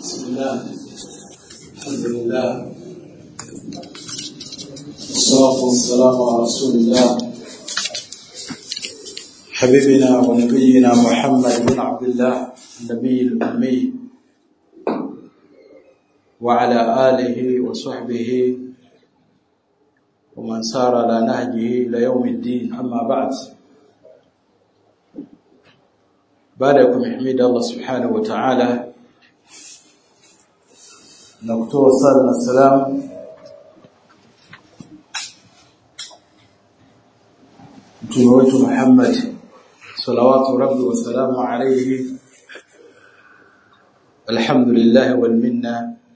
بسم الله الحمد لله والصلاة والسلام على رسول الله حبيبنا ونبينا محمد بن عبد الله النبي الأمي وعلى آله وصحبه ومن سار على نهجه ليوم الدين. أما بعد، بعدكم حميد الله سبحانه وتعالى نكتب صلاة والسلام متوجه محمد صلوات ربي وسلامه عليه. الحمد لله والمنة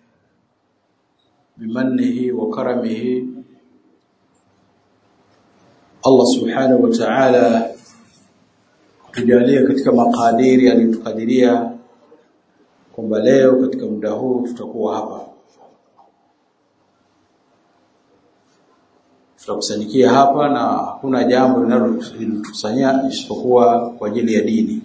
بمنه وكرمه. Allah subhanahu wa ta'ala tujalie katika makadiri aliyotukadiria kwamba leo katika muda huu tutakuwa hapa. Tutakusanikia hapa na hakuna jambo linalotusanya isipokuwa kwa ajili ya dini.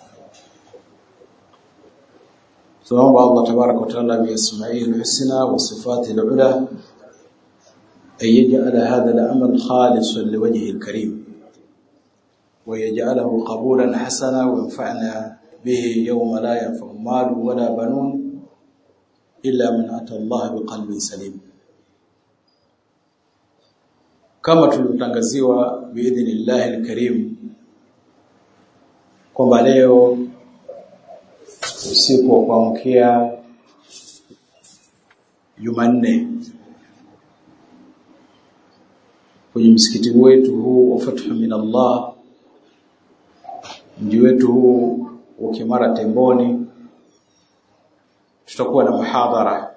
Tunaomba Allah tabaraka wa taala bi asma'ihi al-husna wa sifatihi al-ula أن يجعل هذا العمل خالصا لوجهه الكريم ويجعله قبولا حسنا وينفعنا به يوم لا ينفع مال ولا بنون إلا من أتى الله بقلب سليم. كما tulitangaziwa biidhnillah alkarim kwamba leo usiku wa kuamkia Jumanne kwenye msikiti wetu huu wa Fathu min Allah, mji wetu huu wa Kimara Temboni, tutakuwa na muhadhara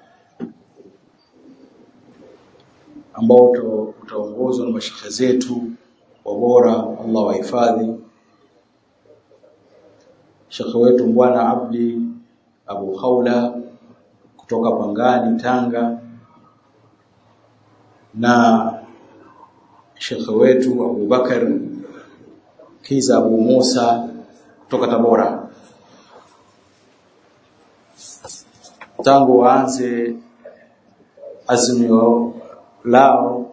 ambao utaongozwa na mashekhe zetu wabora, Allah wahifadhi. Shekhe wetu Bwana Abdi Abu Khawla kutoka Pangani Tanga, na Sheikh wetu Abu Bakar Kiza Abu Musa kutoka Tabora. Tangu waanze azimio lao,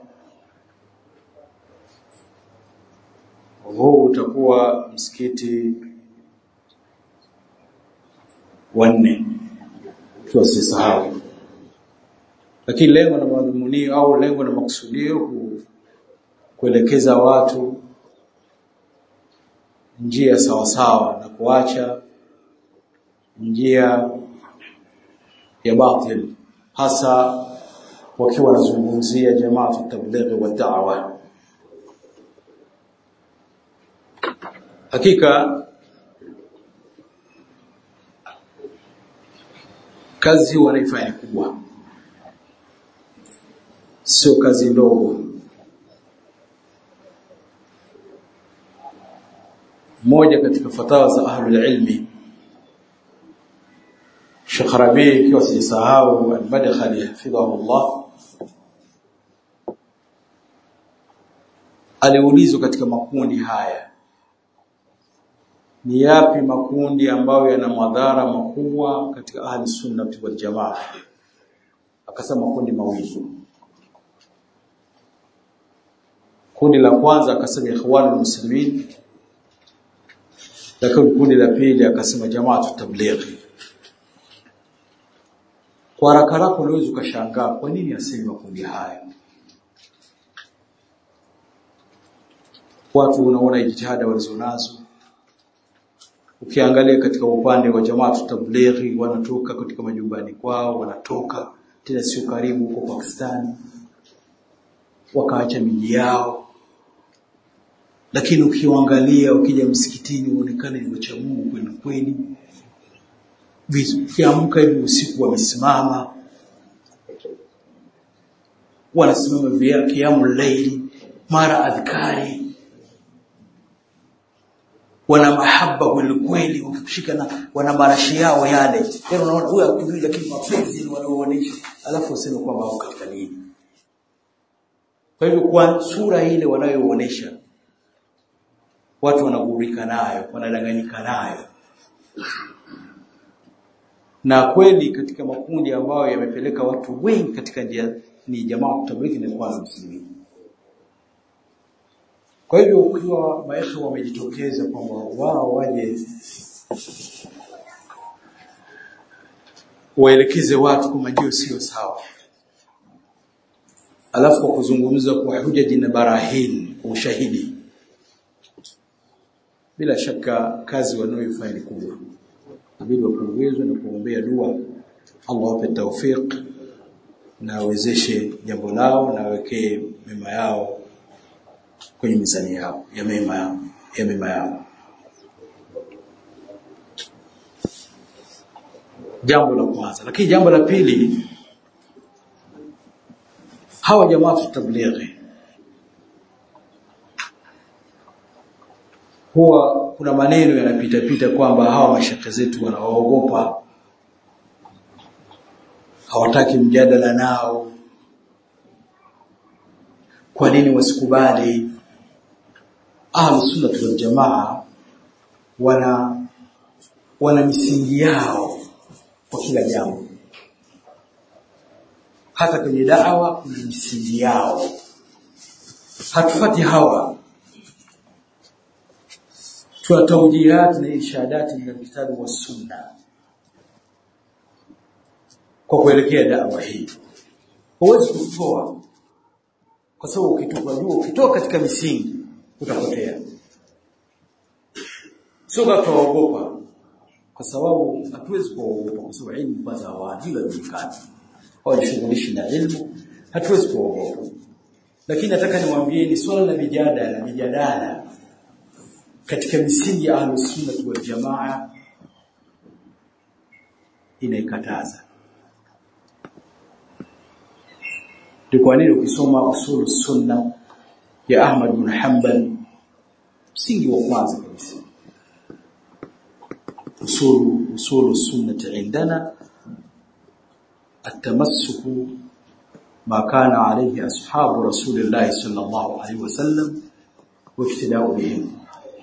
huu utakuwa msikiti wa 4 tuasisahau. Lakini lengo na madhumuni au lengo na makusudio kuelekeza watu njia sawa sawa na kuacha njia ya batil, hasa wakiwa wanazungumzia jamaa tablighi wa da'wa. Hakika kazi wanaifanya kubwa, sio kazi ndogo. Moja katika fatawa za ahlul ilmi, Sheikh Rabi kiwa sisahau al-Madkhali hafidhahullah, aliulizwa katika makundi haya ni yapi makundi ambayo yana madhara makubwa katika ahli sunna wal jamaa. Akasema makundi mawili. Kundi la kwanza akasema ikhwanul muslimin, lakini kundi la pili akasema jamaatu tablighi. Kwa haraka haraka unaweza ukashangaa kwa nini asema kundi haya. Watu unaona jitihada walizonazo. Ukiangalia katika upande wa jamaatu tablighi, wanatoka katika majumbani kwao, wanatoka tena sio karibu huko Pakistan, wakaacha miji yao. Lakini ukiangalia ukija msikitini uonekane ni wacha Mungu kweli kweli. Viamka hivi usiku wamesimama, wanasimama vya qiyamul layli, mara adhkari, wana mahaba kweli kweli, ukishika na wana marashi yao yale. Yaani unaona huyu akijui, lakini mapenzi wanaoonyesha, alafu useme kwamba wako katika dini. Kwa hivyo kwa sura ile wanayoonesha, watu wanagurika nayo, wanadanganyika nayo. Na kweli katika makundi ambayo yamepeleka watu wengi katika njia ni jamaa tablighi na kwanza Muslimin. Kwa hivyo ukiwa maisha wamejitokeza kwamba wao waje waelekeze watu kwa njia sio sawa, alafu kuzungumza kwa hujaji na barahin ushahidi, bila shaka kazi wanayoifanya ni kubwa. Inabidi wapongezwe na kuombea dua Allah awape tawfik na awezeshe jambo lao na awekee mema yao kwenye mizani yao ya mema yao. Jambo la kwanza. Lakini jambo la pili, hawa jamaa tablighi huwa kuna maneno yanapita kwamba hawa mashaka zetu wanaogopa, hawataki mjadala nao. Kwa nini wasikubali? Ahlus Sunnah wal Jamaa wana misingi yao kwa kila jambo. Hata kwenye da'wa kuna misingi yao. Hatufati hawa. Tunatawjihat na irshadati min kitabu wa sunna kwa kuelekea da'wa hii. Huwezi kutoa, kwa sababu ukitoka katika misingi utapotea. Sio kuogopa, kwa sababu hatuwezi kuogopa, kwa sababu ilmu kwanza wajibu dukani. Au nishughulishi na ilmu, hatuwezi kuogopa. Lakini nataka niwaambie ni swala la mijadala katika misingi ya Ahlus Sunnah wal Jamaa inaikataza. Kwa nini ukisoma usul sunna ya Ahmad bin Hanbal, msingi wa kwanza kabisa, usul sunnah indana التمسك ما كان عليه أصحاب رسول الله صلى الله عليه وسلم واقتداء بهم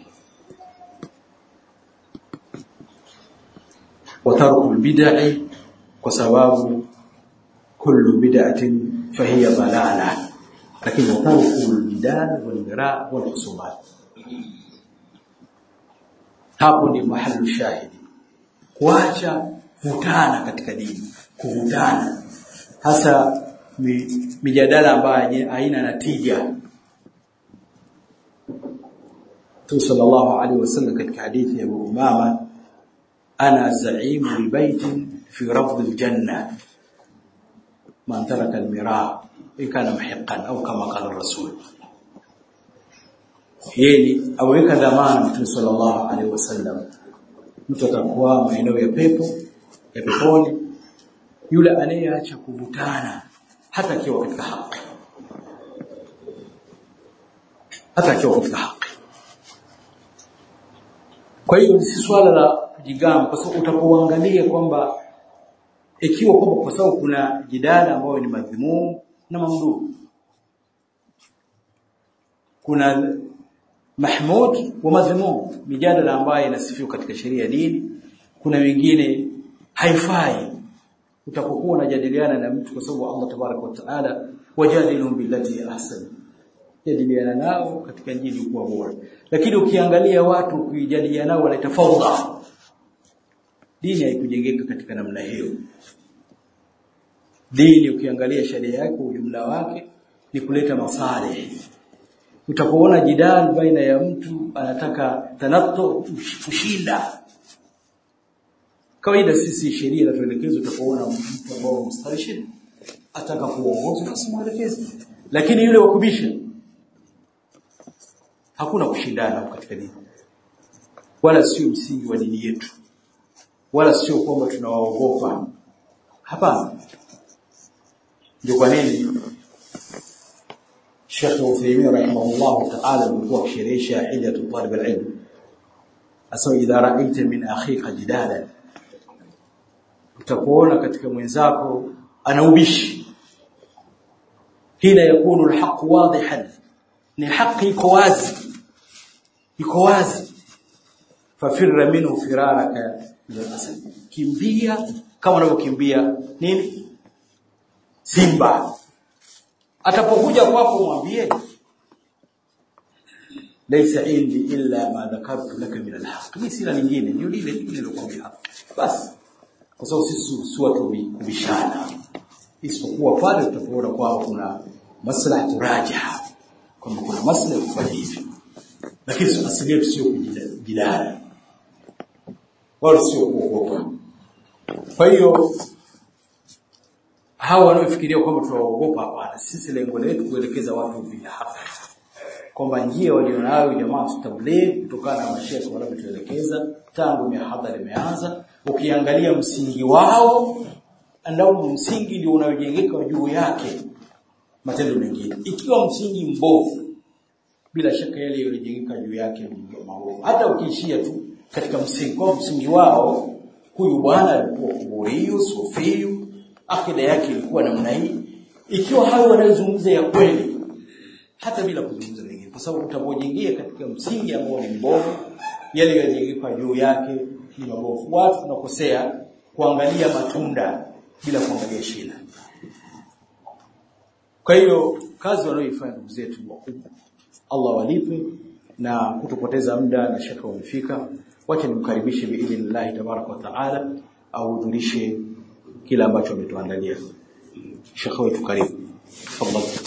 وترك البدع وسباب كل بدعة فهي ضلالة لكن وترك البدع والمراء والخصومات. hapo ni mahali shahidi, kuacha kuvutana katika dini, kuvutana hasa mijadala ambayo haina natija. Mtume sallallahu alaihi wasallam katika hadithi ya Abu Umama, ana zaimu li baitin fi rafd aljanna man taraka almira kana muhiqqan au kama qala rasul. Yeye aweka dhamana Mtume sallallahu alaihi wasallam, mtu atakuwa maeneo ya peponi yule anayeacha kuvutana hata akiwa katika haki, Kwa hiyo si swala la kujigamba, kwa sababu utapoangalia kwamba ikiwa kwamba kwa sababu kuna jidala ambayo ni madhumum na mamduu, kuna mahmud wa madhumum, mijadala ambayo inasifiwa katika sheria ya dini, kuna wengine haifai. Utapokuwa unajadiliana na mtu, kwa sababu Allah tabaraka wa taala wajadilhum billati ahsan, jadiliana nao katika njia iliyokuwa bora. Lakini ukiangalia watu kujadiliana nao wanaleta fawda, dini haikujengeka katika namna hiyo. Dini ukiangalia sheria yake ujumla wake ni kuleta maslahi. Utapoona jidal baina ya mtu anataka tanattu kushinda, kawaida sisi sheria inatuelekeza utapoona mtu ambao mstarishid ataka kuongoza usimwelekeze, lakini yule wakubisha hakuna kushindana katika dini, wala sio msingi wa dini yetu, wala sio kwamba tunawaogopa. Hapana. Ndio kwa nini Sheikh Uthaymeen rahimahullah ta'ala alikuwa akisherehesha hijatu talib al-ilm, aswa idha ra'aita min akhika jidalan, utapoona katika mwenzako anaubishi, hina yakunu al-haqq wadihan, ni haki iko wazi, fafirra minhu firaraka min al-asad, kimbia kama unavyokimbia nini simba. Atapokuja kwako mwambie laysa indi illa ma dhakartu laka min alhaq, ni sila nyingine ndio lile nililokuambia hapa basi. Kwa sababu sisi si watu kubishana, isipokuwa pale tutapoona kwamba kuna maslaha turajiha, kwamba kuna maslaha kufanya hivyo, lakini asilimia sio kujidai wala sio kuogopa. Kwa hiyo hawa wanaofikiria kwamba tunaogopa, hapana. Sisi lengo letu kuelekeza watu bila haki, kwamba njia walionayo jamaa tabligh kutokana na mashehe wanavyotuelekeza tangu mihadhara imeanza. Ukiangalia msingi wao ndio msingi ndio unayojengeka juu yake matendo mengine. Ikiwa msingi mbovu, bila shaka yale yaliyojengeka juu yake ni maovu. Hata ukiishia tu katika msingi, kwa msingi wao huyu bwana alikuwa kuburio sufiyu, akida yake ilikuwa namna hii, ikiwa hao wanazungumza ya kweli hata bila kuzungumza mengine, kwa sababu utapojengea katika msingi ambao ni mbovu, yale yaliyojengeka juu yake ni mabovu. Watu tunakosea kuangalia matunda bila kuangalia shina. Kwa hiyo kazi wanaoifanya ndugu zetu wakubwa, Allah walipe na kutopoteza muda, na shaka umefika. Wacha nimkaribishe biidhnillah tabaraka wa taala au tulishe kila ambacho ametuandalia. Shekhi wetu karibu. Tafadhali.